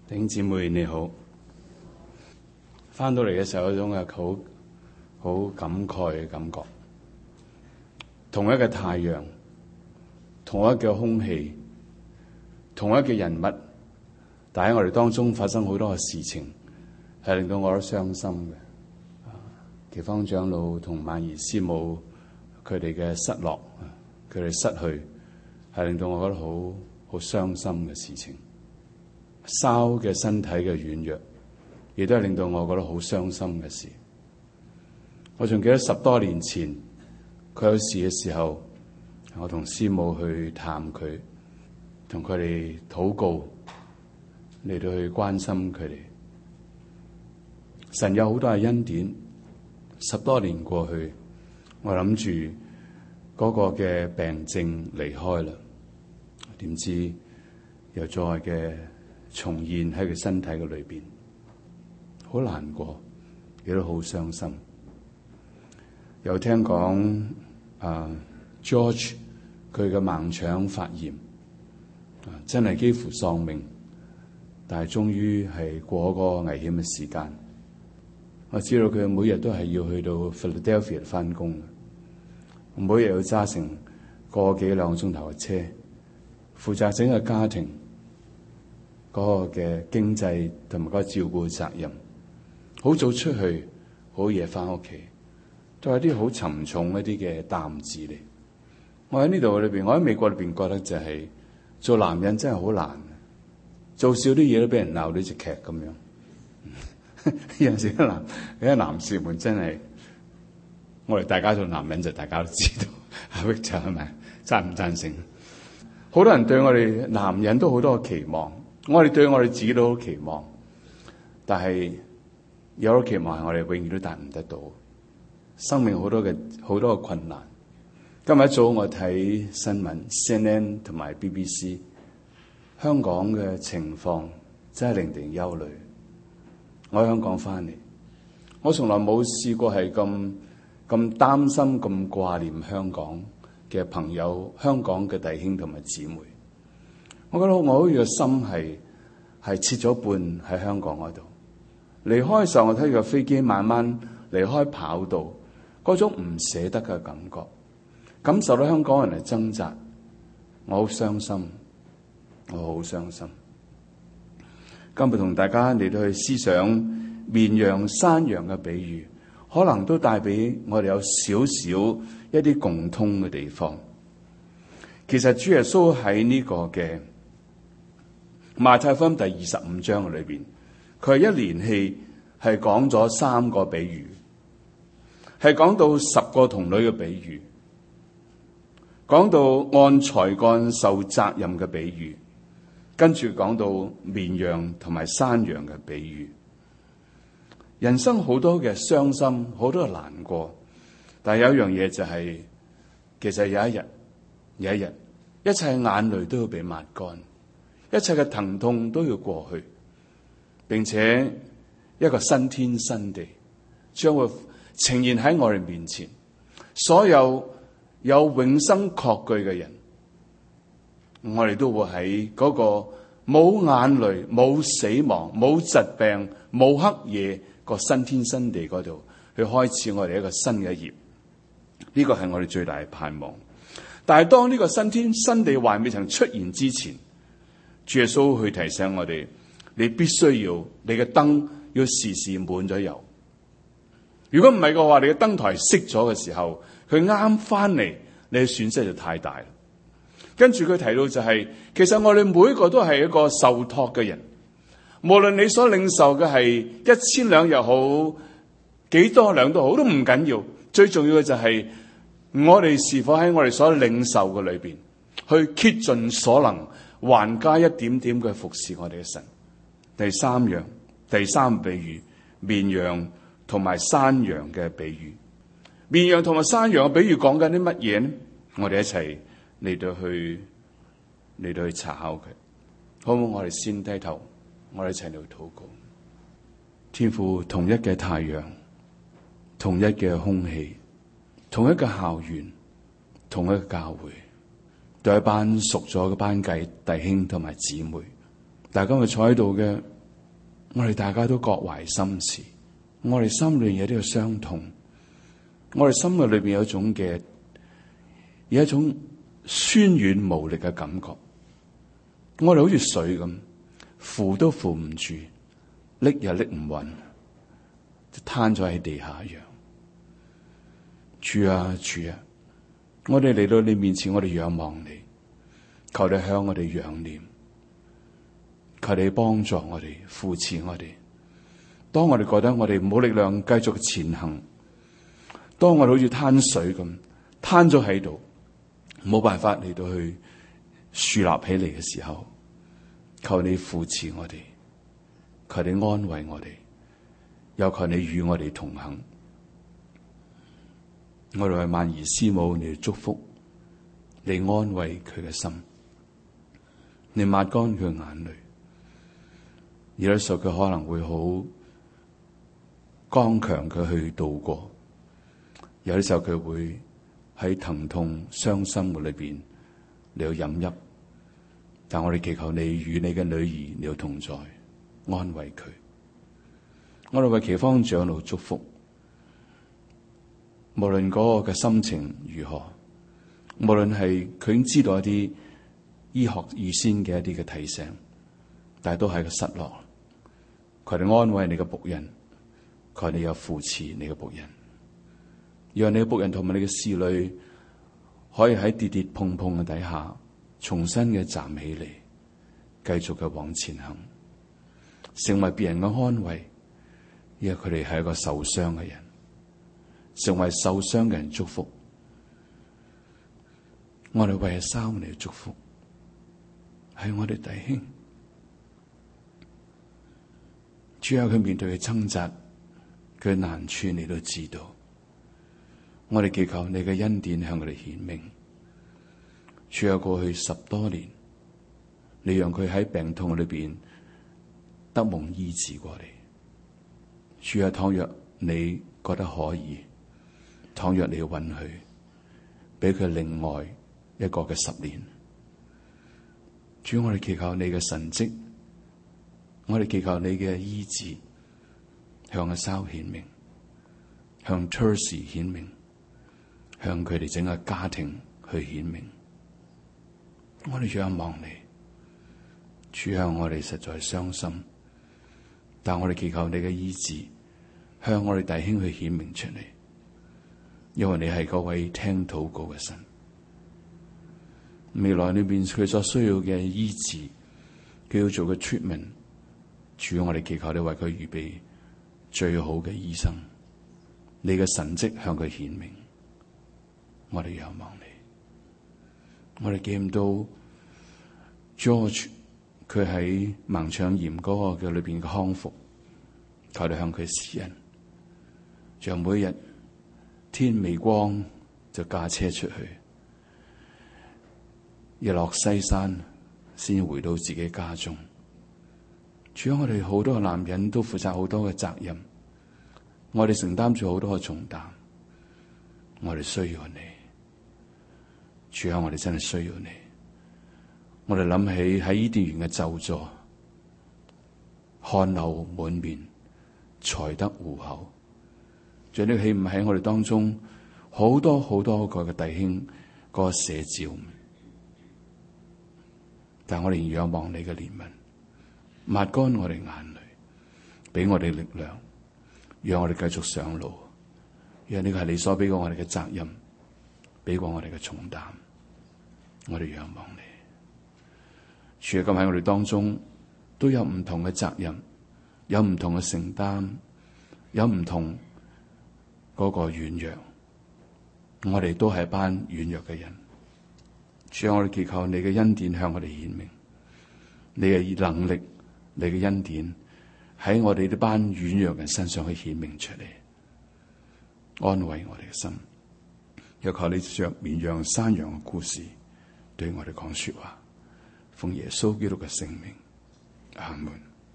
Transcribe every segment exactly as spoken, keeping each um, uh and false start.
弟兄姊妹你好，翻到嚟嘅時候有種嘅好好感慨嘅感覺。同一個太陽，同一個空氣，同一個人物，但喺我哋當中發生好多嘅事情，係令到我都傷心嘅。奇芳長老同萬兒師母佢哋嘅失落，佢哋失去，係令到我覺得好好傷心嘅事情。燒嘅身體嘅軟弱，亦都係令到我覺得好傷心嘅事。我仲記得十多年前佢有事嘅時候，我同師母去探佢，同佢哋禱告，嚟到去關心佢哋。神有好多嘅恩典，十多年過去，我諗住嗰個嘅病症離開啦，點知又再嘅重現喺佢身體嘅裏邊，好難過，亦都好傷心。又聽講啊 George 佢嘅盲腸發炎，啊真係幾乎喪命，但係終於係過嗰個危險嘅時間。我知道佢每日都係要去到 Philadelphia 翻工，每日要揸成個幾兩個鐘頭嘅車，負責整個家庭嗰個嘅經濟同埋嗰個照顧責任，好早出去，好夜翻屋企，都係啲好沉重一啲嘅擔子嚟。我喺呢度裏邊，我喺美國裏邊覺得就係、是、做男人真係好難，做少啲嘢都俾人鬧呢隻劇咁樣。有陣時啲男啲男士們真係，我哋大家做男人就大家都知道，阿 Victor 係咪贊唔贊成？好多人對我哋男人都好多期望。我哋對我哋自己都好期望，但係有咗期望係我哋永遠都達唔得到。生命好多嘅好多嘅困難。今日一早我睇新聞 C N N 同埋 B B C， 香港嘅情況真係令人憂慮。我喺香港翻嚟，我從來冇試過係咁咁擔心、咁掛念香港嘅朋友、香港嘅弟兄同埋姊妹。我覺得我好似個心係係切咗半喺香港嗰度。離開嘅時候，我睇個飛機慢慢離開跑道，嗰種唔捨得嘅感覺，感受到香港人嚟掙扎，我好傷心，我好傷心。今日同大家嚟到去思想綿羊、山羊嘅比喻，可能都帶俾我哋有少少一啲共通嘅地方。其實主耶穌喺呢個嘅馬太福音第二十五章裏邊，佢係一連氣係講咗三個比喻，係講到十個童女嘅比喻，講到按才幹受責任嘅比喻，跟住講到綿羊同埋山羊嘅比喻。人生好多嘅傷心，好多嘅難過，但係有一樣嘢就係、是，其實有一日，有一日，一切眼淚都要被抹乾。一切嘅疼痛都要過去，並且一個新天新地將會呈現喺我哋面前。所有有永生確據嘅人，我哋都會喺嗰個冇眼淚、冇死亡、冇疾病、冇黑夜個新天新地嗰度去開始我哋一個新嘅一頁。呢個係我哋最大嘅盼望。但係當呢個新天新地還未曾出現之前，主耶穌去提醒我哋，你必須要你嘅燈要時時滿咗油。如果唔係嘅話，你嘅燈台熄咗嘅時候，佢啱翻嚟，你嘅損失就太大。跟住佢提到就係、是，其實我哋每一個都係一個受託嘅人，無論你所領受嘅係一千兩又好，幾多兩都好，都唔緊要。最重要嘅就係、是、我哋是否喺我哋所領受嘅裏邊，去竭盡所能。還加一點點嘅服侍我哋嘅神。第三樣，第三比喻，綿羊同埋山羊嘅比喻。綿羊同埋山羊嘅比喻講緊啲乜嘢呢？我哋一齊嚟到去嚟到去查考佢，好唔好？我哋先低頭，我哋一齊嚟禱告。天父，同一嘅太陽，同一嘅空氣，同一個校園，同一個教會。對一班熟咗嘅班計弟兄同埋姊妹，大家咪坐喺度嘅， 我哋大家都各懷心事，我哋心裏有啲嘅傷痛，我哋心嘅裏邊有一種嘅有一種酸軟無力嘅感覺，我哋好似水咁，扶都扶唔住，拎又拎唔穩，就攤咗喺地下一樣。主啊主啊，我哋嚟到你面前，我哋仰望你，求你向我哋仰念，求你幫助我哋，扶持我哋。當我哋覺得我哋冇力量繼續前行，當我哋好似攤水咁攤咗喺度，冇辦法嚟到去豎立起嚟嘅時候，求你扶持我哋，求你安慰我哋，又求你與我哋同行。我哋為萬兒師母你祝福，你安慰佢嘅心，你抹乾佢嘅眼淚。有啲時候佢可能會好剛強佢去度過，有啲時候佢會喺疼痛傷心嘅裏邊你要飲泣，但我哋祈求你與你嘅女兒你要同在，安慰佢。我哋為祈芳長老祝福，無論嗰個嘅心情如何，無論係佢已經知道一啲醫學預先嘅一啲嘅提醒，但係都係個失落。佢哋安慰你嘅僕人，佢哋又扶持你嘅僕人，讓你嘅僕人同埋你嘅侍女可以喺跌跌碰碰嘅底下重新嘅站起嚟，繼續嘅往前行，成為別人嘅安慰。因為佢哋係一個受傷嘅人，成為受傷嘅人祝福。我哋為阿沙嚟祝福，係我哋弟兄。主要佢面對嘅掙扎，佢嘅難處你都知道。我哋祈求你嘅恩典向佢哋顯明。主要過去十多年，你讓佢喺病痛裏邊得蒙醫治過嚟。主啊，倘若你覺得可以，倘若你要允許，俾佢另外一個嘅十年。主，我哋祈求你嘅神蹟，我哋祈求你嘅醫治，向阿沙顯明，向 Tercy 顯明，向佢哋整個家庭去顯明。我哋仰望你，主啊，我哋實在傷心，但我哋祈求你嘅醫治，向我哋弟兄去顯明出嚟，因為你係嗰位聽禱告嘅神。未來裏邊佢所需要嘅醫治，佢要做嘅 treatment， 主，我哋祈求你為佢預備最好嘅醫生，你嘅神蹟向佢顯明。我哋仰望你，我哋見到 George 佢喺盲腸炎嗰個嘅裏邊嘅康復，求你向佢施恩。像每日天未光就駕車出去，日落西山先回到自己家中。主啊，我哋好多嘅男人都負責好多嘅責任，我哋承擔住好多嘅重擔，我哋需要你。主啊，我哋真係需要你。我哋諗起喺伊甸園嘅咒詛，汗流滿面，才得糊口。仲有呢，豈唔喺我哋當中好多好多個嘅弟兄嗰個寫照？但我哋仰望你嘅憐憫，抹乾我哋眼淚，俾我哋力量，讓我哋繼續上路。讓呢個係你所俾過我哋嘅責任，俾過我哋嘅重擔。我哋仰望你。主啊，今喺我哋當中都有唔同嘅責任，有唔同嘅承擔，有唔同嗰個軟弱，我哋都係一班軟弱嘅人。主啊，我哋祈求你嘅恩典向我哋顯明，你嘅能力，你嘅恩典喺我哋呢班軟弱人身上去顯明出嚟，安慰我哋嘅心。又求你着綿羊山羊嘅故事對我哋講說話，奉耶穌基督嘅聖名，阿門。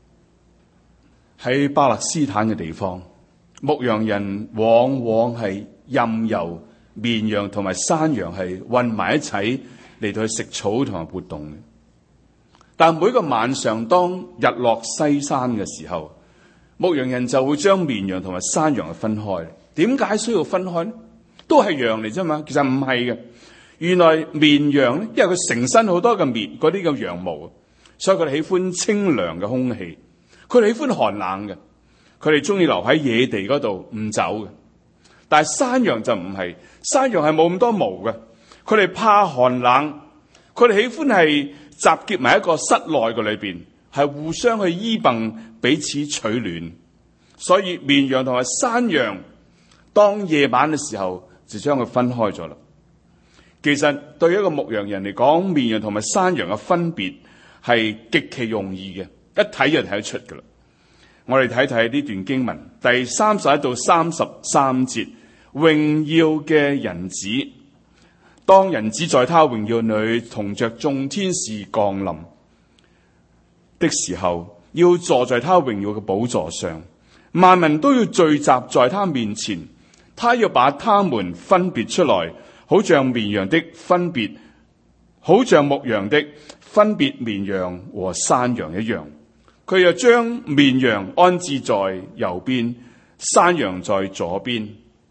喺巴勒斯坦嘅地方，牧羊人往往係任由綿羊同埋山羊係混埋一齊嚟到去食草同埋活動嘅。 但每個晚上當日落西山嘅時候，牧羊人就會將綿羊同埋山羊分開。點解需要分開呢？都係羊嚟啫嘛，其實唔係嘅。原來綿羊咧，因為佢成身好多嘅綿嗰啲嘅羊毛，所以佢哋喜歡清涼嘅空氣，佢哋喜歡寒冷嘅，佢哋中意留喺野地嗰度唔走嘅。但係山羊就唔係，山羊係冇咁多毛嘅，佢哋怕寒冷，佢哋喜歡係集結埋一個室內嘅裏邊，係互相去依傍，彼此取暖。所以綿羊同埋山羊當夜晚嘅時候就將佢分開咗啦。其實對一個牧羊人嚟講，綿羊同埋山羊嘅分別係極其容易嘅，一睇就睇得出噶啦。我哋睇睇呢段經文第三十一到三十三節，榮耀嘅人子，當人子在他榮耀裏同着眾天使降臨的時候，要坐在他榮耀嘅寶座上，萬民都要聚集在他面前，他要把他們分別出來，好像綿羊的分別，好像牧羊的分別綿羊和山羊一樣。佢又將綿羊安置在右邊，山羊在左邊。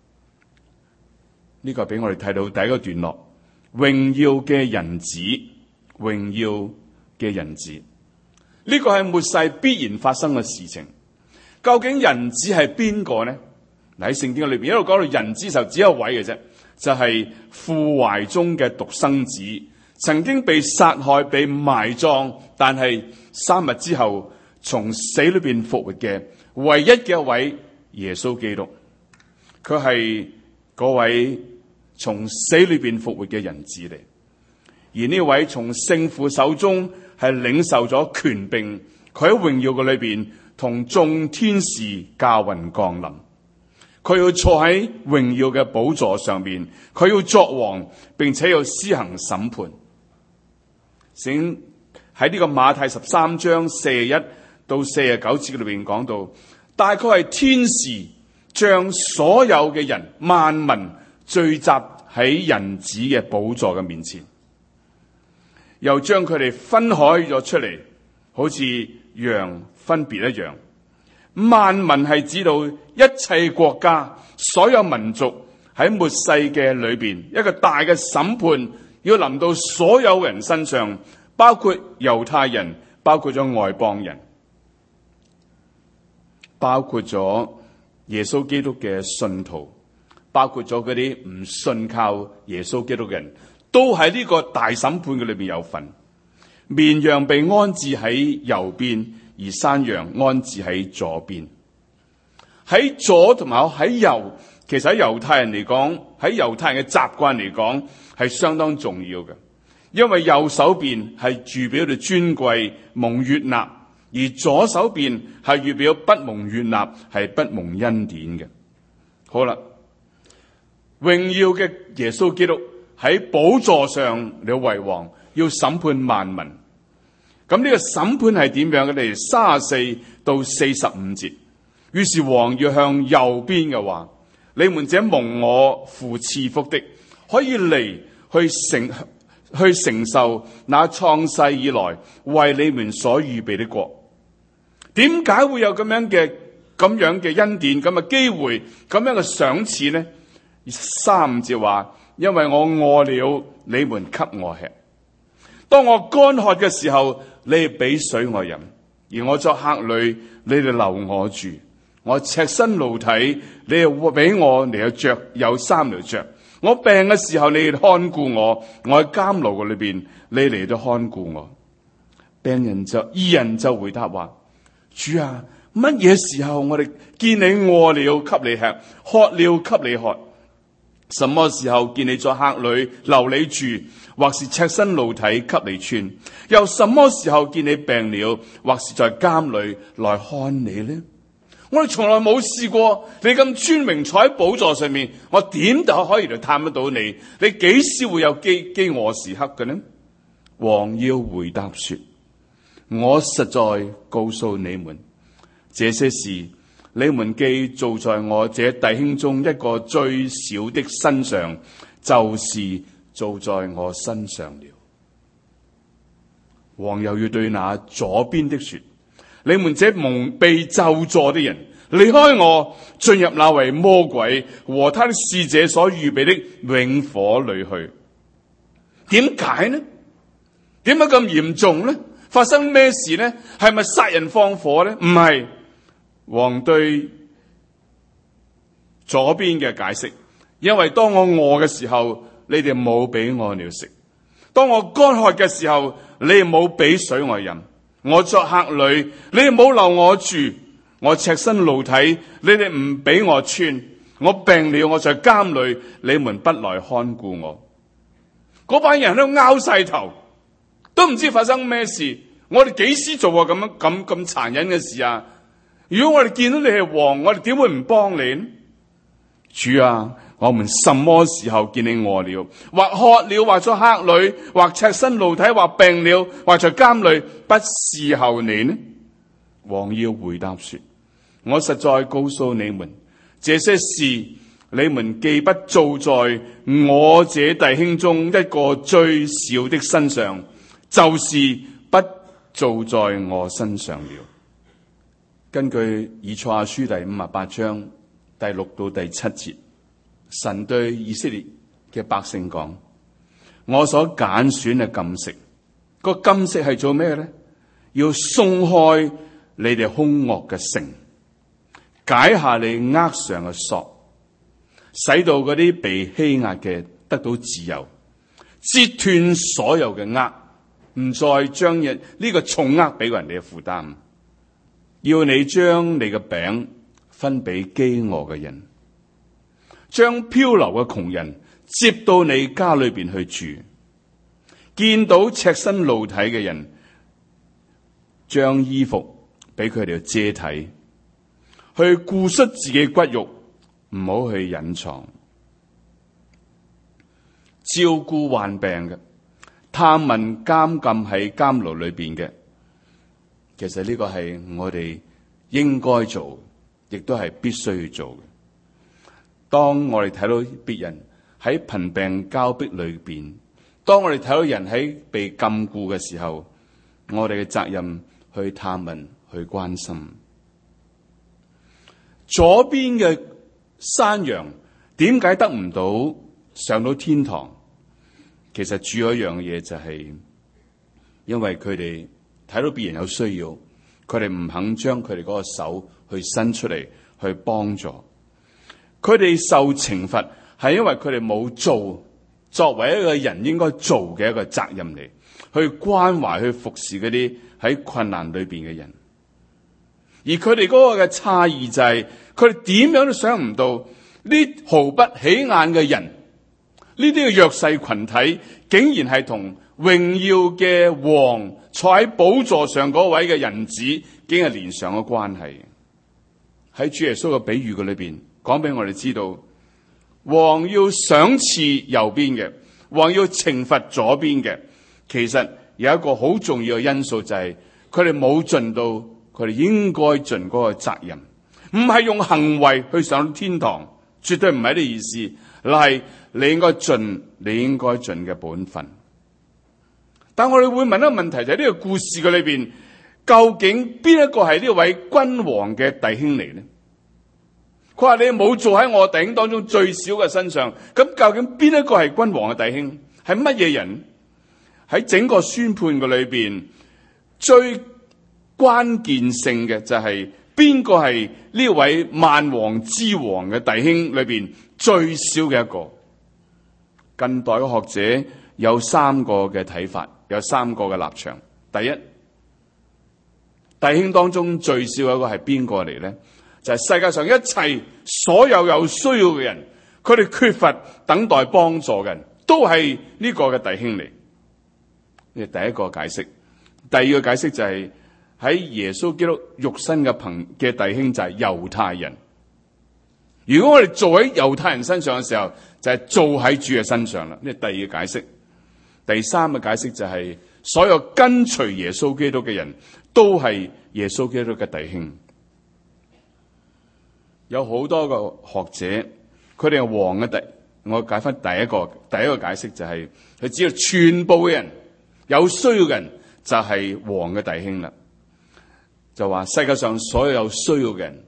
呢個俾我哋睇到第一個段落，榮耀嘅人子，榮耀嘅人子。呢個係末世必然發生嘅事情。究竟人子係邊個呢？嗱，喺聖經裏邊一路講到人子就只有一位嘅啫，就係父懷中嘅獨生子，曾經被殺害、被埋葬，但係三日之後從死裏邊復活嘅唯一嘅一位耶穌基督。佢係嗰位從死裏邊復活嘅人子嚟，而呢位從聖父手中係領受咗權柄，佢喺榮耀嘅裏邊同眾天使駕雲降臨。佢要坐喺榮耀嘅寶座上面，佢要作王，並且要施行審判。先喺呢個馬太十三章四十一到四十九節裏邊講到，大概係天使將所有嘅人萬民聚集喺人子嘅寶座嘅面前，又將佢哋分開咗出嚟，好似羊分別一樣。萬民係指到一切國家、所有民族喺末世嘅裏邊，一個大嘅審判要臨到所有人身上，包括猶太人，包括咗外邦人，包括咗耶穌基督嘅信徒，包括咗嗰啲唔信靠耶穌基督嘅人，都喺呢個大審判嘅裏邊有份。綿羊被安置喺右邊，而山羊安置喺左邊。喺左同埋喺右，其實喺猶太人嚟講，喺猶太人嘅習慣嚟講係相當重要嘅，因為右手邊係預表到尊貴蒙悅納，而左手邊係預表不蒙悅納，係不蒙恩典嘅。好啦，榮耀嘅耶穌基督喺寶座上嚟為王，要審判萬民。咁呢個審判係點樣嘅？嚟三十四到四十五節。於是王要向右邊嘅話，你們這蒙我父賜福的，可以嚟去承去承受那創世以來為你們所預備的國。點解會有咁樣嘅咁樣嘅恩典、咁嘅機會、咁樣嘅賞賜呢？三五節話，因為我餓了，你們給我吃；當我乾渴嘅時候，你哋俾水我飲；而我作客旅，你哋留我住；我赤身露體，你哋俾我嚟去着有衫嚟着；我病嘅時候，你哋看顧我；我喺監牢嘅裏邊，你嚟到看顧我。病人就義人就回答話：主啊，乜嘢時候我哋見你餓了給你吃，渴了給你喝？什麼時候見你在客旅留你住，或是赤身露體給你穿？又什麼時候見你病了，或是在監裏來看你呢？我哋從來冇試過你咁尊榮坐喺寶座上面，我點就可以嚟探得到你？你幾時會有飢飢餓時刻嘅呢？王要回答說：我實在告訴你們，這些事你們既做在我這弟兄中一個最小的身上，就是做在我身上了。 王又要對那左邊的說：你們這蒙被咒詛的人，離開我，進入那為魔鬼和他的使者所預備的永火裏去。點解呢？點解咁嚴重呢？發生咩事呢？係咪殺人放火呢？唔係。王對左邊嘅解釋：因為當我餓嘅時候，你哋冇俾我料食；當我乾渴嘅時候，你哋冇俾水我飲；我作客旅，你哋冇留我住；我赤身露體，你哋唔俾我穿；我病了，我在監裏，你們不來看顧我。嗰班人都拗晒頭，都唔知發生咩事。我哋幾時做過咁樣咁咁殘忍嘅事啊？如果我哋見到你係王，我哋點會唔幫你呢？主啊，我們什麼時候見你餓了，或渴了，或在客旅，或赤身露體，或病了，或在監裏，不伺候你呢？王要回答說：我實在告訴你們，這些事你們既不做在我這弟兄中一個最小的身上，就是不做在我身上了。根據以賽亞書第五十八章第六到第七節，神對以色列嘅百姓講：我所揀選嘅禁食，個禁食係做咩呢？要鬆開你哋凶惡嘅繩，解下你軛上嘅索，使到嗰啲被欺壓嘅得到自由，截斷所有嘅軛，唔再將呢個重軛俾人哋嘅負擔。要你將你嘅餅分俾飢餓嘅人，將漂流嘅窮人接到你家裏邊去住，見到赤身露體嘅人，將衣服俾佢哋遮體，去顧恤自己骨肉，唔好去隱藏，照顧患病嘅，探問監禁喺監牢裏邊嘅。其實呢個係我哋應該做，亦都係必須要做嘅。當我哋睇到別人喺貧病交迫裏邊，當我哋睇到人喺被禁錮嘅時候，我哋嘅責任去探問、去關心。左邊嘅山羊點解得唔到上到天堂？其實主要一樣嘢就係因為佢哋睇到別人有需要，佢哋唔肯將佢哋嗰個手去伸出嚟去幫助。佢哋受懲罰係因為佢哋冇做作為一個人應該做嘅一個責任嚟，去關懷、去服侍嗰啲喺困難裏邊嘅人。而佢哋嗰個嘅差異就係，佢哋點樣都想唔到呢毫不起眼嘅人，呢啲嘅弱勢群體，竟然係同榮耀嘅王坐喺寶座上嗰位嘅人子，竟係連上咗關係。喺主耶穌嘅比喻嘅裏邊，講俾我哋知道，王要賞賜右邊嘅，王要懲罰左邊嘅。其實有一個好重要嘅因素，就係佢哋冇盡到佢哋應該盡嗰個責任，唔係用行為去上天堂，絕對唔係呢個意思。係你應該盡你應該盡嘅本分。但我哋會問一個問題，就係呢個故事嘅裏邊，究竟邊一個係呢位君王嘅弟兄嚟呢？佢話你冇做喺我弟兄當中最小嘅身上，咁究竟邊一個係君王嘅弟兄？係乜嘢人？喺整個宣判嘅裏邊，最關鍵性嘅就係邊個係呢位萬王之王嘅弟兄裏邊最少嘅一個？近代嘅學者有三個嘅睇法，有三個嘅立場。第一，弟兄當中最少一個係邊個嚟呢？就係、是、世界上一切所有有需要嘅人，佢哋缺乏等待幫助嘅人，都係呢個嘅弟兄嚟。呢係第一個解釋。第二個解釋就係、是、喺耶穌基督肉身嘅朋嘅弟兄就係猶太人。如果我哋做喺猶太人身上嘅時候，就係、是、做喺主嘅身上啦。呢係第二個解釋。第三個解釋就係、是、所有跟隨耶穌基督嘅人都係耶穌基督嘅弟兄。有好多個學者，佢哋係王嘅第，我解翻第一個第一個解釋就係、是、佢只要全部嘅人有需要嘅人就係王嘅弟兄啦。就話世界上所有有需要嘅人，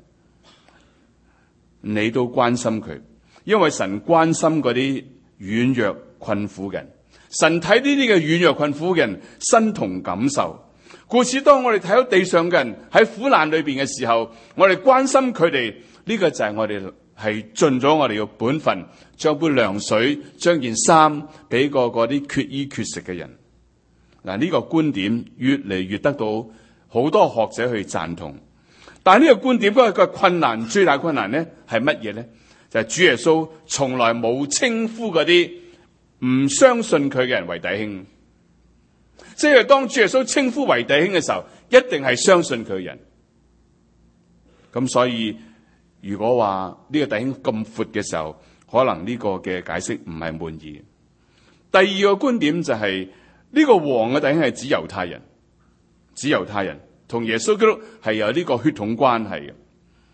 你都關心佢，因為神關心嗰啲軟弱困苦嘅人。神睇呢啲嘅軟弱困苦嘅人身同感受，故此當我哋睇到地上嘅人喺苦難裏邊嘅時候，我哋關心佢哋，呢個就係我哋係盡咗我哋嘅本分，將杯涼水，將件衫俾個嗰啲缺衣缺食嘅人。嗱，呢個觀點越嚟越得到好多學者去贊同，但係呢個觀點嗰個困難，最大困難咧係乜嘢咧？就係主耶穌從來冇稱呼嗰啲唔相信佢嘅人為弟兄，即係當主耶穌稱呼為弟兄嘅時候，一定係相信佢嘅人。咁所以如果話呢個弟兄咁闊嘅時候，可能呢個嘅解釋唔係滿意。第二個觀點就係呢個王嘅弟兄係指猶太人，指猶太人同耶穌基督係有呢個血統關係嘅。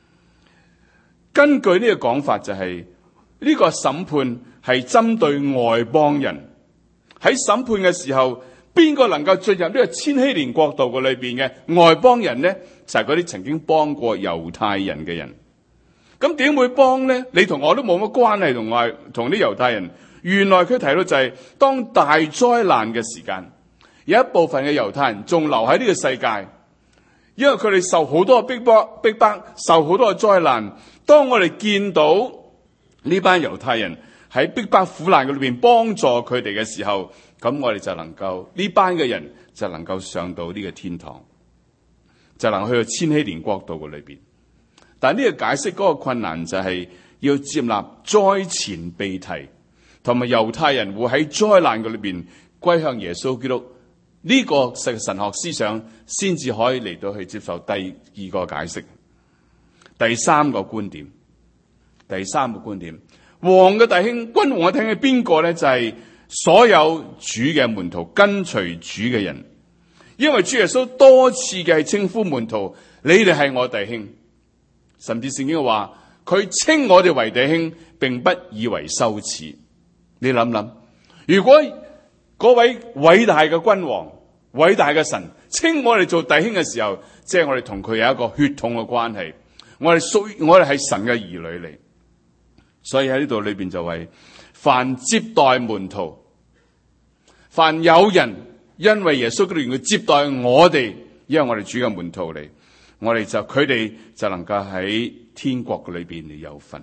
根據呢個講法就係呢個審判係針對外邦人，喺審判嘅時候，邊個能夠進入呢個千禧年國度嘅裏邊嘅外邦人呢？就係嗰啲曾經幫過猶太人嘅人。咁點會幫呢？你同我都冇乜關係，同外同啲猶太人。原來佢提到就係當大災難嘅時間，有一部分嘅猶太人仲留喺呢個世界，因為佢哋受好多逼迫、逼迫，受好多嘅災難。當我哋見到呢班猶太人喺逼迫苦難嘅裏邊幫助佢哋嘅時候，咁我哋就能夠呢班嘅人就能夠上到呢個天堂，就能去到千禧年國度嘅裏邊。但係呢個解釋嗰個困難就係要接納災前被提，同埋猶太人會喺災難嘅裏邊歸向耶穌基督，呢個神神學思想先至可以嚟到去接受第二個解釋。第三個觀點，第三個觀點，王嘅弟兄，君王嘅弟兄係邊個咧？就係所有主嘅門徒，跟隨主嘅人。因為主耶穌多次嘅係稱呼門徒，你哋係我弟兄。甚至聖經話佢稱我哋為弟兄，並不以為羞恥。你諗諗，如果嗰位偉大嘅君王、偉大嘅神稱我哋做弟兄嘅時候，即係我哋同佢有一個血統嘅關係，我哋屬於我哋係神嘅兒女嚟。所以喺呢度裏邊就係凡接待門徒，凡有人因為耶穌基督要接待我哋，因為我哋主嘅門徒嚟，我哋就佢哋就能夠喺天國嘅裏邊嚟有份。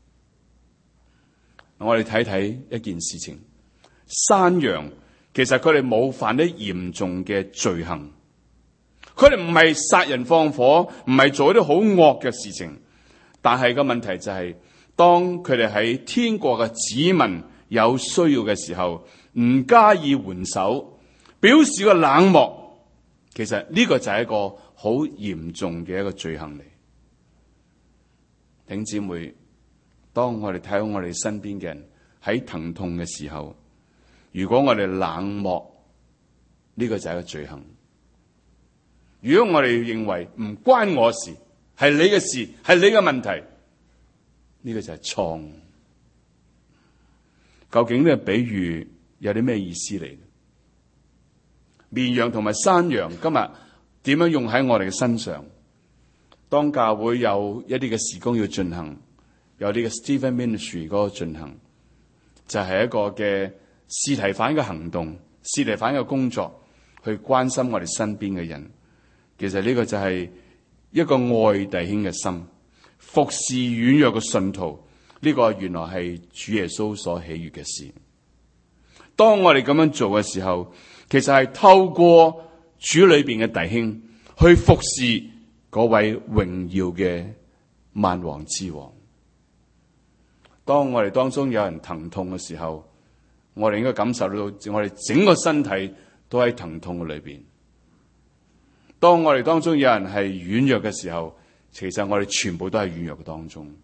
我哋睇睇一件事情，山羊其實佢哋冇犯啲嚴重嘅罪行，佢哋唔係殺人放火，唔係做啲好惡嘅事情，但係個問題就係、是，當佢哋喺天國嘅子民有需要嘅時候，唔加以援手，表示個冷漠，其實呢個就係一個好嚴重嘅一個罪行嚟。弟兄姊妹，當我哋睇到我哋身邊嘅人喺疼痛嘅時候，如果我哋冷漠，呢個就係一個罪行。如果我哋認為唔關我事，係你嘅事，係你嘅問題，呢個就係錯誤。究竟呢個比喻有啲咩意思嚟？綿羊同埋山羊今日點樣用喺我哋嘅身上？當教會有一啲嘅事工要進行，有啲嘅 Stephen Ministry 嗰個進行，就係、是、一個嘅司提反嘅行動，司提反嘅工作，去關心我哋身邊嘅人。其實呢個就係一個愛弟兄嘅心，服侍軟弱嘅信徒。呢、這個原來係主耶穌所喜悅嘅事。當我哋咁樣做嘅時候，其實係透過主裏邊嘅弟兄去服侍嗰位榮耀嘅萬王之王。當我哋當中有人疼痛嘅時候，我哋應該感受到我哋整個身體都喺疼痛嘅裏邊。當我哋當中有人係軟弱嘅時候，其實我哋全部都係軟弱嘅當中。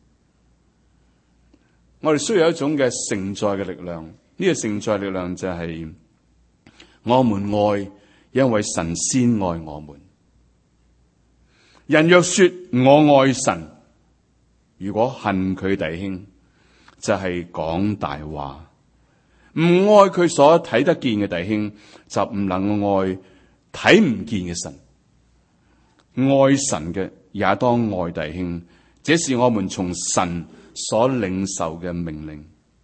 我哋需要一種嘅承載嘅力量，呢、這個承載力量就係我們愛，因為神先愛我們。人若說我愛神，如果恨佢弟兄，就係講大話。唔愛佢所睇得見嘅弟兄，就唔能夠愛睇唔見嘅神。愛神嘅也當愛弟兄，這是我們從神所領受嘅命令。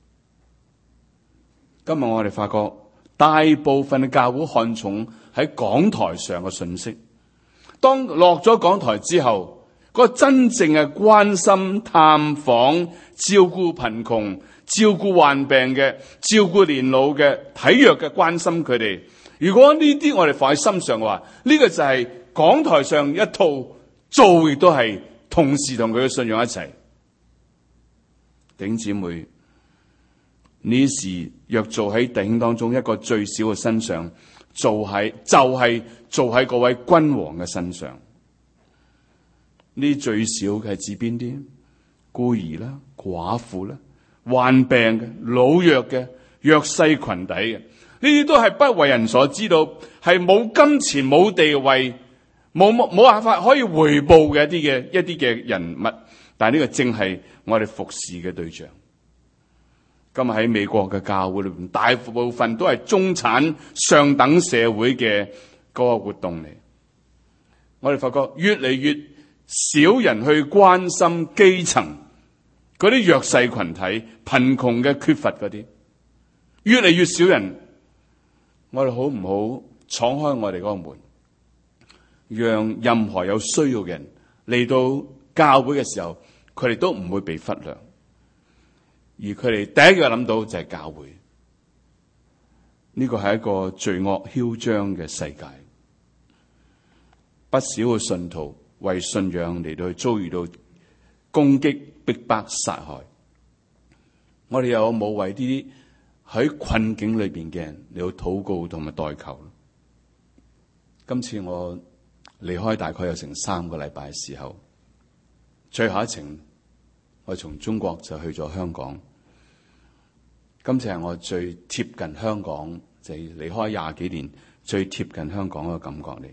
今日我哋發覺大部分嘅教會看重喺講台上嘅信息，當落咗講台之後，嗰個真正嘅關心、探訪、照顧貧窮、照顧患病嘅、照顧年老嘅、體弱嘅，關心佢哋。如果呢啲我哋放喺心上嘅話，呢個就係講台上一套做，亦都係同時同佢嘅信仰一齊。弟兄姊妹，呢事若做喺弟兄當中一個最小嘅身上，做喺就係、是、做喺各位君王嘅身上。呢最少嘅係指邊啲？孤兒啦、寡婦啦、患病嘅、老弱嘅、弱勢群體嘅，呢啲都係不為人所知道，係冇金錢、冇地位、冇冇辦法可以回報嘅一啲嘅一啲嘅人物。但係呢個正係我哋服侍嘅對象。今日喺美國嘅教會裏邊，大部分都係中產上等社會嘅嗰個活動嚟。我哋發覺越嚟越少人去關心基層嗰啲弱勢群體、貧窮嘅缺乏嗰啲，越嚟越少人。我哋好唔好敞開我哋嗰個門，讓任何有需要嘅人嚟到教會嘅時候，佢哋都唔會被忽略，而佢哋第一個諗到就係教會。呢個係一個罪惡囂張嘅世界，不少嘅信徒為信仰嚟到去遭遇到攻擊、逼迫、殺害。我哋有冇為呢啲喺困境裏邊嘅人嚟到禱告同埋代求？今次我離開大概有成三個禮拜嘅時候，最後一程我從中國就去咗香港。今次係我最貼近香港，就係離開廿幾年最貼近香港嘅感覺嚟。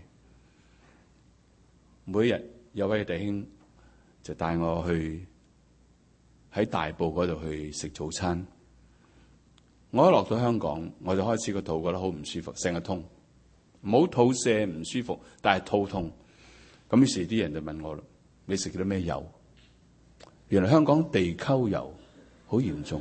每日有位弟兄就帶我去喺大埔嗰度去食早餐。我一落到香港，我就開始個肚覺得好唔舒服，成日痛，冇肚瀉唔舒服，但係肚痛。咁於是啲人就問我啦：你食咗咩油？原來香港地溝油好嚴重。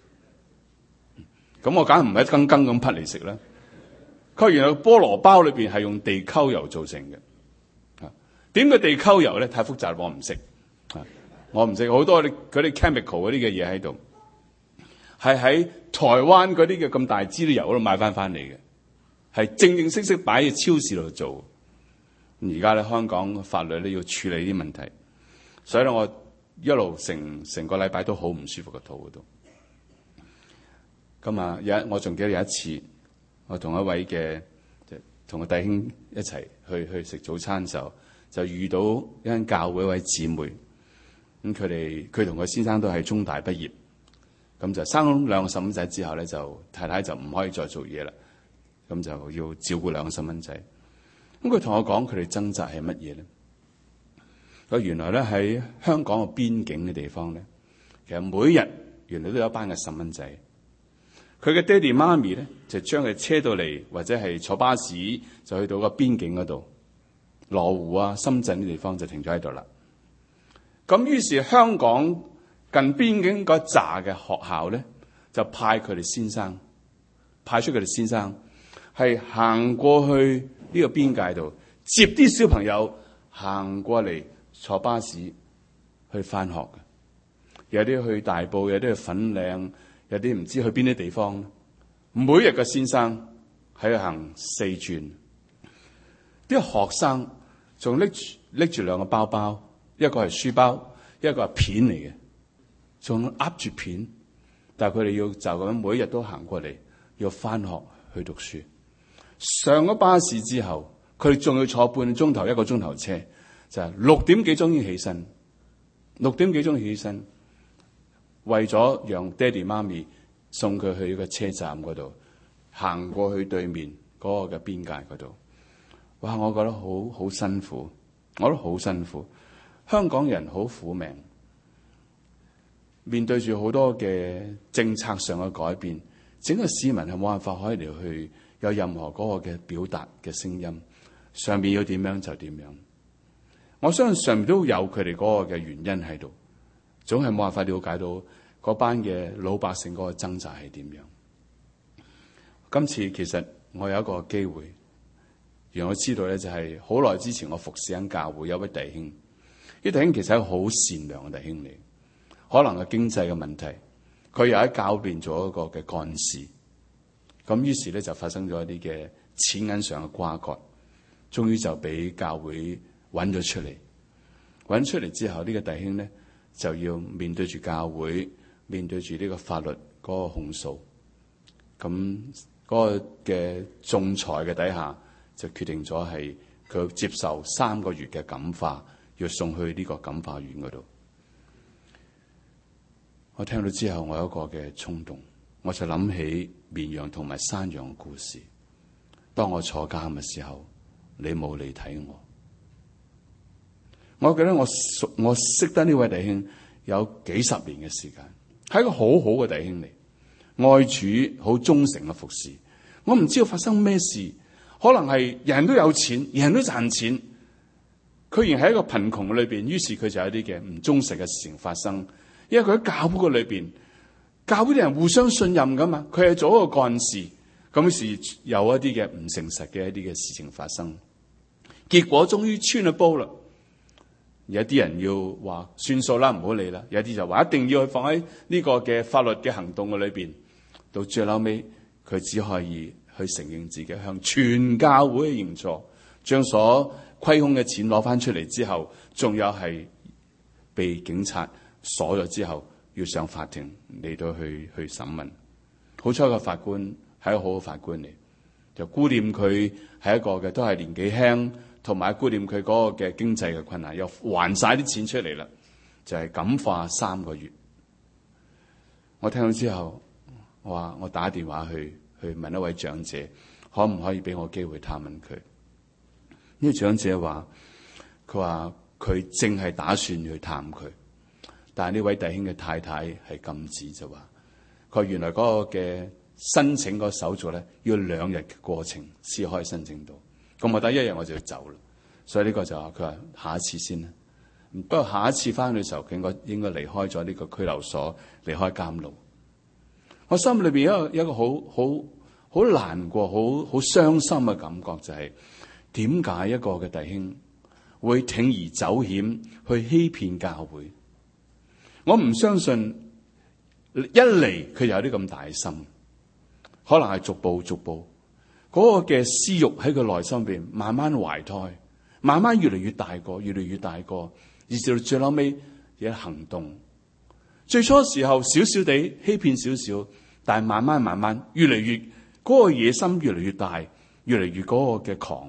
咁我梗係唔係一羹羹咁滗嚟食啦。佢原來菠蘿包裏邊係用地溝油造成嘅。點解地溝油咧？太複雜，我唔識。我唔識好多嗰啲 chemical 嗰啲嘅嘢喺度，係喺台灣嗰啲嘅咁大支啲油嗰度買翻翻嚟嘅，係正正式式擺喺超市度做。而家咧香港法律咧要處理啲問題，所以咧我一路成成個禮拜都好唔舒服個肚嗰度。咁啊，有我仲記得有一次，我同一位嘅同個弟兄一齊去去食早餐嘅時候，就遇到一間教會一位姊妹。咁佢哋佢同佢先生都係中大畢業，咁就生兩個細蚊仔之後咧，就太太就唔可以再做嘢啦，咁就要照顧兩個細蚊仔。咁佢同我講佢哋掙扎係乜嘢咧？佢原來咧喺香港嘅邊境嘅地方咧，其實每日原來都有一班嘅細蚊仔。佢嘅爹哋媽咪咧就將佢車到嚟，或者係坐巴士就去到個邊境嗰度，羅湖啊、深圳啲地方就停咗喺度啦。咁於是香港近邊境嗰扎嘅學校咧，就派佢哋先生，派出佢哋先生係行過去呢個邊界度，接啲小朋友行過嚟坐巴士去翻學嘅。有啲去大埔，有啲去粉嶺，有啲唔知去邊啲地方。每日嘅先生喺度行四轉，啲學生仲拎住拎住兩個包包。一個係書包，一個係片嚟嘅，仲握住片，但係佢哋要就咁每一日都行過嚟，要翻學去讀書。上咗巴士之後，佢哋仲要坐半個鐘頭、一個鐘頭車，就係六點幾鐘已經起身，六點幾鐘起身，為咗讓爹哋媽咪送佢去個車站嗰度，行過去對面嗰個嘅邊界嗰度。哇！我覺得好好辛苦，我都好辛苦。香港人好苦命，面對住好多嘅政策上嘅改變，整個市民係冇辦法可以嚟去有任何嗰個嘅表達嘅聲音， 上面要點樣就點樣。我相信上面都有佢哋嗰個嘅原因喺度，總係冇辦法了解到嗰班嘅老百姓嗰個掙扎係點樣。今次其實我有一個機會，讓我知道咧，就係好耐之前我服侍緊教會有位弟兄，呢弟兄其實係一個好善良嘅弟兄嚟，可能係經濟嘅問題，佢又喺教會做一個嘅幹事，咁於是咧就發生咗一啲嘅錢銀上嘅瓜葛，終於就俾教會揾咗出嚟，揾出嚟之後呢個弟兄咧就要面對住教會，面對住呢個法律嗰個控訴，咁嗰個嘅仲裁嘅底下就決定咗係佢接受三個月嘅感化，要送去呢個感化院嗰度。我聽到之後，我有一個嘅衝動，我就諗起綿羊同埋山羊嘅故事。當我坐監嘅時候，你冇嚟睇我。我記得我熟我識得呢位弟兄有幾十年嘅時間，係一個好好嘅弟兄嚟，愛主，好忠誠嘅服侍。我唔知道發生咩事，可能係人人都有錢，人人都賺錢，佢仍喺一個貧窮嘅裏邊，於是佢就有啲嘅唔忠實嘅事情發生。因為佢喺教會嘅裏邊，教會啲人互相信任噶嘛，佢係做一個幹事，咁於是有一啲嘅唔誠實嘅一啲嘅事情發生，結果終於穿咗煲啦。有啲人要話算數啦，唔好理啦；有啲就話一定要去放喺呢個嘅法律嘅行動嘅裏邊。到最後尾，佢只可以去承認自己向全教會嘅認錯，將所虧空嘅錢攞翻出嚟之後，仲有係被警察鎖咗之後，要上法庭嚟到去去審問。好彩個法官係一個好嘅法官嚟，就顧念佢係一個嘅都係年紀輕。同埋顧念佢嗰個嘅經濟嘅困難，又還晒啲錢出嚟啦，就係、是、感化三個月。我聽到之後，我話我打電話去去問一位長者，可唔可以俾我機會探問佢？呢個長者話：佢話佢正係打算去探佢，但係呢位弟兄嘅太太係禁止，就話佢原來嗰個嘅申請個手續咧，要兩日嘅過程先可以申請到。咁我得一日我就要走啦，所以呢個就話佢話下一次先啦。不過下一次翻去嘅時候，應該應該離開咗呢個拘留所，離開監牢。我心裏邊有一個有一個好好好難過、好好傷心嘅感覺，就係點解一個嘅弟兄會鋌而走險去欺騙教會？我唔相信一嚟佢有啲咁大心，可能係逐步逐步。嗰個嘅私欲喺佢內心邊慢慢懷胎，慢慢越嚟越大個，越嚟越大個，以至到最後尾有行動。最初時候少少地欺騙少少，但係慢慢慢慢越嚟越嗰個野心越嚟越大，越嚟越嗰個嘅狂。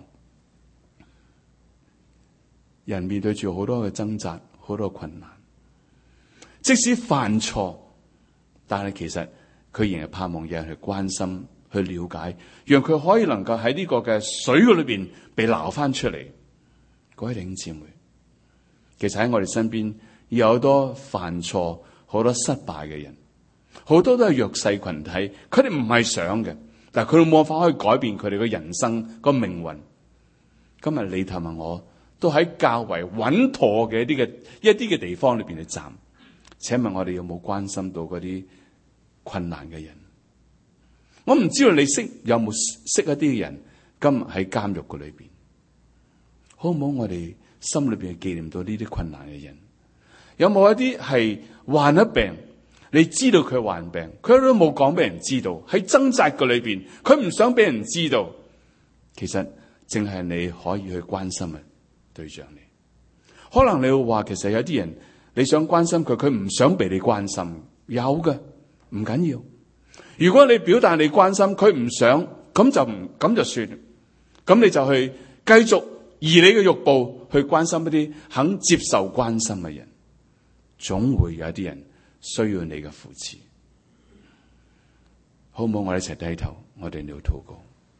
人面對住好多嘅掙扎，好多困難，即使犯錯，但係其實佢仍係盼望有人去關心。去了解，讓佢可以能夠喺呢個嘅水嘅裏邊被撈翻出嚟。各位弟兄姊妹，其實喺我哋身邊有好多犯錯、好多失敗嘅人，好多都係弱勢群體，佢哋唔係想嘅，但係佢哋冇辦法可以改變佢哋嘅人生個命運。今日你同埋我都喺較為穩妥嘅一啲嘅一啲嘅地方裏邊去站，請問我哋有冇關心到嗰啲困難嘅人？我唔知道你識有冇識一啲人今日喺監獄嘅裏邊，好唔好？我哋心裏邊紀念到呢啲困難嘅人，有冇一啲係患咗病？你知道佢患病，佢都冇講俾人知道，喺掙扎嘅裏邊，佢唔想俾人知道。其實淨係你可以去關心嘅對象嚟。可能你會話，其實有啲人你想關心佢，佢唔想俾你關心，有嘅，唔緊要。如果你表達你關心，佢唔想，咁就唔咁就算，咁你就去繼續以你嘅肉步去關心一啲肯接受關心嘅人，總會有一啲人需要你嘅扶持，好唔好？我哋一齊低頭，我哋要禱告。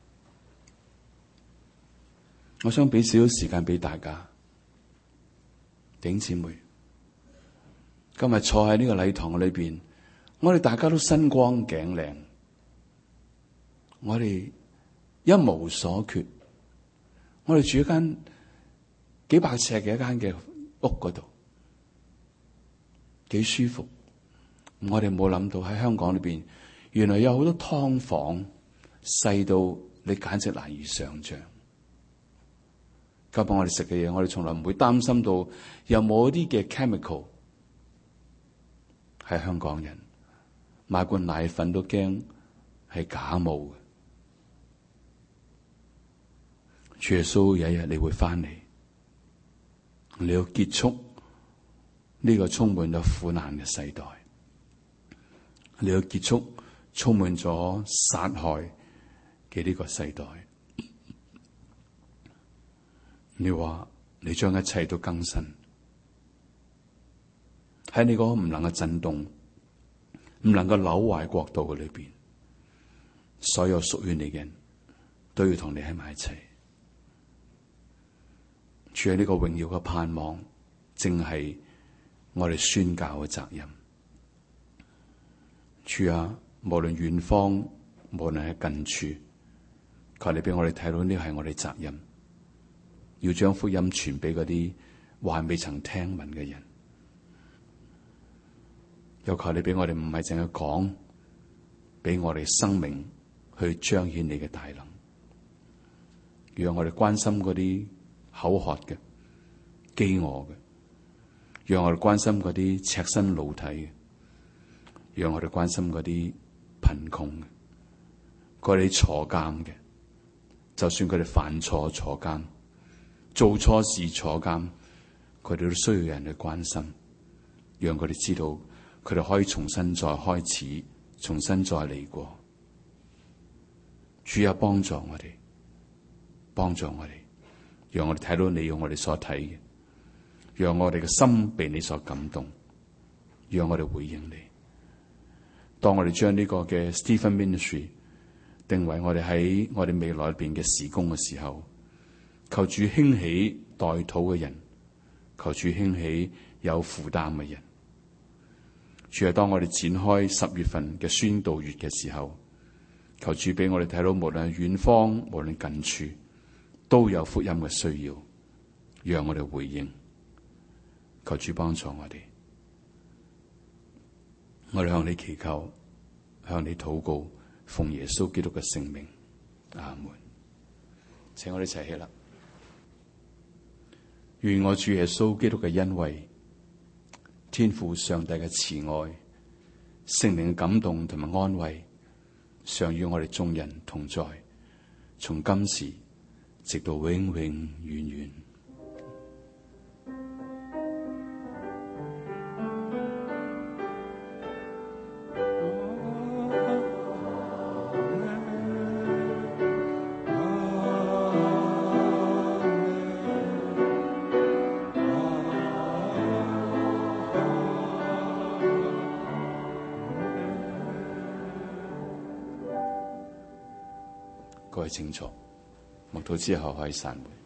我想俾少少時間俾大家，弟兄姊妹，今日坐喺呢個禮堂裏邊。我哋大家都身光頸靚，我哋一無所缺， 我哋住一間幾百尺嘅一間嘅屋嗰度，幾舒服。我哋冇諗到喺香港裏邊，原來有好多劏房，細到你簡直難以想象。今日我哋食嘅嘢，我哋從來唔會擔心到有冇一啲嘅 chemical。係香港人買罐奶粉都驚係假冒嘅。主耶穌有一日你會翻嚟，你要結束呢個充滿咗苦難嘅世代，你要結束充滿咗殺害嘅呢個世代。你話你將一切都更新。喺你嗰個唔能夠震動、唔能夠朽壞國度嘅裏邊，所有屬於你嘅人都要同你喺埋一齊。主喺呢個榮耀嘅盼望，正係我哋宣教嘅責任。主啊，無論遠方，無論喺近處，求你俾我哋睇到呢個係我哋責任，要將福音傳俾嗰啲還未曾聽聞嘅人。又求你俾我哋唔係淨係講，俾我哋生命去彰顯你嘅大能。讓我哋關心嗰啲口渴嘅、飢餓嘅，讓我哋關心嗰啲赤身露體嘅，讓我哋關心嗰啲貧窮嘅，嗰啲坐監嘅，就算佢哋犯錯坐監，做錯事坐監，佢哋都需要有人去關心，讓佢哋知道。佢哋可以重新再開始，重新再嚟過。主啊，幫助我哋，幫助我哋，讓我哋睇到你要我哋所睇嘅，讓我哋嘅心被你所感動，讓我哋回應你。當我哋將呢個嘅 Stephen Ministry 定為我哋喺我哋未來邊嘅事工嘅時候，求主興起代禱嘅人，求主興起有負擔嘅人。主係當我哋展開十月份嘅宣道月嘅時候，求主俾我哋睇到，無論遠方，無論近處，都有福音嘅需要，讓我哋回應。求主幫助我哋，我哋向你祈求，向你禱告，奉耶穌基督嘅聖名，阿門。請我哋一齊起立。願我主耶穌基督嘅恩惠，天父上帝嘅慈愛、聖靈嘅感動同埋安慰，常與我哋眾人同在，從今時直到永永遠遠。各位清楚，默禱之後可以散會。